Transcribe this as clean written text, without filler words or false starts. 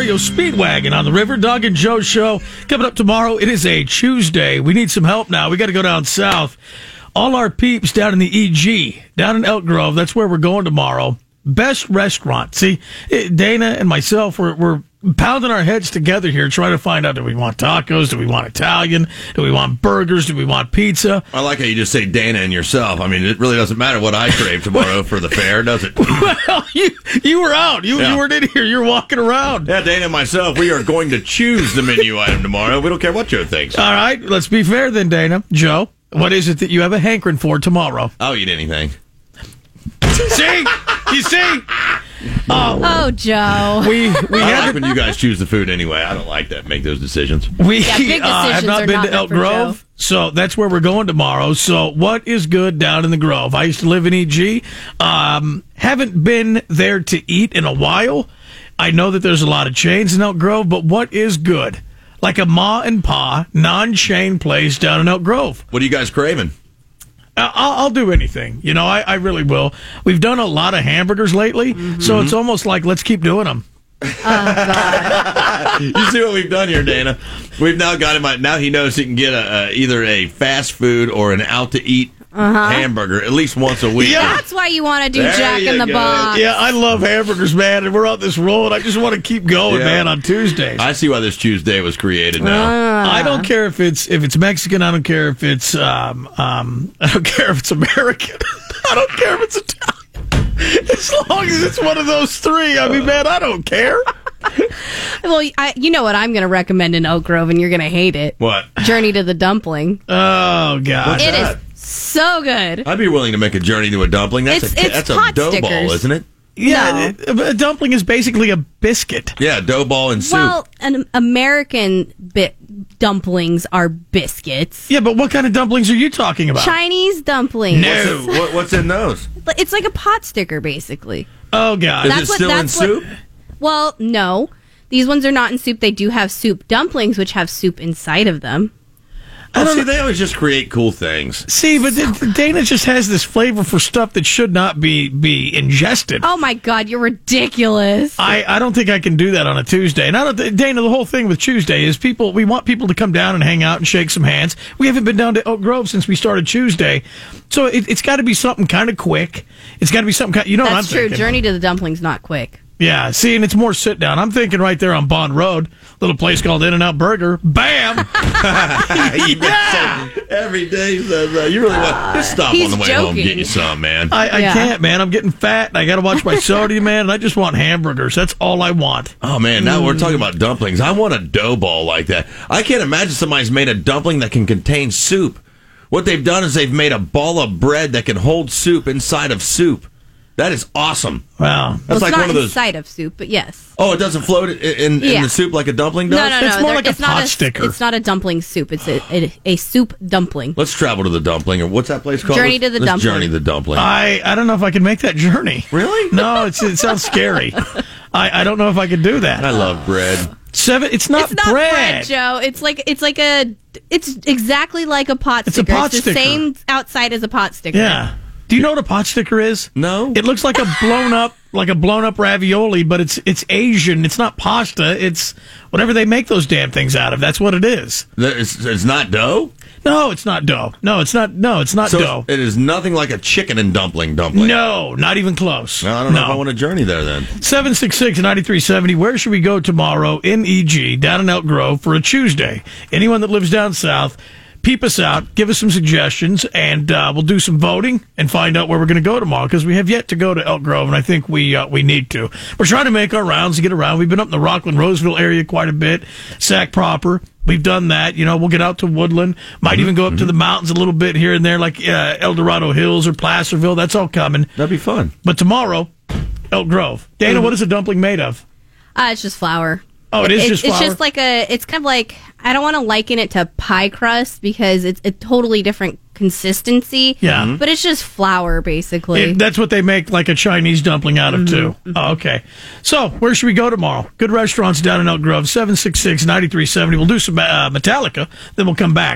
REO Speedwagon on the River. Doug and Joe show. Coming up tomorrow, it is a Tuesday. We need some help now. We got to go down south. All our peeps down in the EG, down in Elk Grove, that's where we're going tomorrow. Best restaurant. See, Dana and myself, we're pounding our heads together here trying to find out, do we want tacos? Do we want Italian? Do we want burgers? Do we want pizza? I like how you just say Dana and yourself. I mean, it really doesn't matter what I crave tomorrow for the fair, does it? Well, you were out. You weren't in here. You're walking around. Yeah, Dana and myself, we are going to choose the menu item tomorrow. We don't care what Joe thinks. All right, let's be fair then, Dana. Joe, what is it that you have a hankering for tomorrow? I'll eat anything. See? You see? Oh, Joe. I like when you guys choose the food anyway. I don't like that. Make those decisions. We big have decisions not are been not to Elk meant for Grove, Joe. so that's where we're going tomorrow. So what is good down in the Grove? I used to live in EG. Haven't been there to eat in a while. I know that there's a lot of chains in Elk Grove, but what is good? Like a Ma and Pa non-chain place down in Elk Grove. What are you guys craving? I'll do anything. You know, I really will. We've done a lot of hamburgers lately, so it's almost like let's keep doing them. Oh, God. You see what we've done here, Dana? We've now got him. Now he knows he can get either a fast food or an out-to-eat hamburger at least once a week. Yeah. That's why you want to do There Jack in you the go. Box. Yeah, I love hamburgers, man, and we're on this roll, and I just want to keep going, Yeah. man, on Tuesdays. I see why this Tuesday was created now. I don't care if it's Mexican. I don't care if it's I don't care if it's American. I don't care if it's Italian. As long as it's one of those three, I mean, man, I don't care. Well, you know what I'm going to recommend in Oak Grove, and you're going to hate it. What? Journey to the Dumpling. Oh God, What's It that? is so good. I'd be willing to make a journey to a dumpling. That's It's a pot dough stickers. ball, isn't it? yeah. A dumpling is basically a biscuit. Yeah, dough ball and soup. Well, an American dumplings are biscuits. Yeah, but what kind of dumplings are you talking about? Chinese dumplings. No. What's in those? It's like a pot sticker, basically. Oh God, Is it still in soup? Well, no. These ones are not in soup. They do have soup dumplings, which have soup inside of them. See, they always just create cool things. see, but Dana just has this flavor for stuff that should not be ingested. Oh, my God. You're ridiculous. I don't think I can do that on a Tuesday. And I don't, Dana, the whole thing with Tuesday is we want people to come down and hang out and shake some hands. We haven't been down to Elk Grove since we started Tuesday. So it's got to be something kind of quick. It's got to be something you know what I'm That's true. thinking. Journey to the Dumpling's not quick. Yeah, see, and it's more sit down. I'm thinking right there on Bond Road, little place called In-N-Out Burger. Bam! Yeah. Every day says, you really want just stop He's on the way home and joking. get you some, man. I Yeah. can't, man. I'm getting fat, and I got to watch my sodium, man, and I just want hamburgers. That's all I want. Oh, man, now we're talking about dumplings. I want a dough ball like that. I can't imagine somebody's made a dumpling that can contain soup. What they've done is they've made a ball of bread that can hold soup inside of soup. That is awesome. Wow. That's Well, it's like not one of those. inside of soup, but yes. Oh, it doesn't float in Yeah. the soup like a dumpling does? No. It's more like a it's not pot sticker. It's not a dumpling soup. It's a soup dumpling. Let's travel to the dumpling. Or what's that place called? Journey to the Let's Dumpling. Journey to the dumpling. I don't know if I can make that journey. Really? No, it sounds scary. I don't know if I could do that. I love bread. It's not It's not bread, Joe. It's exactly like a pot It's a sticker. pot It's the sticker. same outside as a pot sticker. Yeah. Do you know what a pot sticker is? No. It looks like a blown up ravioli, but it's Asian. It's not pasta. It's whatever they make those damn things out of. That's what it is. It's not dough? No, it's not dough. No, it's not So dough. it is nothing like a chicken and dumpling. No, not even close. No, I don't know if I want to journey there then. 766-9370. Where should we go tomorrow in EG, down in Elk Grove, for a Tuesday? Anyone that lives down south, peep us out, give us some suggestions, and we'll do some voting and find out where we're going to go tomorrow, because we have yet to go to Elk Grove, and I think we need to. We're trying to make our rounds to get around. We've been up in the Rockland-Roseville area quite a bit, Sac proper. We've done that. You know, we'll get out to Woodland. Might even go up to the mountains a little bit here and there, like El Dorado Hills or Placerville. That's all coming. That'd be fun. But tomorrow, Elk Grove. Dana, what is a dumpling made of? It's just flour. Oh, it is just flour? It's just like it's kind of like, I don't want to liken it to pie crust because it's a totally different consistency. Yeah. But it's just flour, basically. That's what they make like a Chinese dumpling out of, too. Oh, okay. So, where should we go tomorrow? Good restaurants down in Elk Grove, 766-9370. We'll do some Metallica, then we'll come back.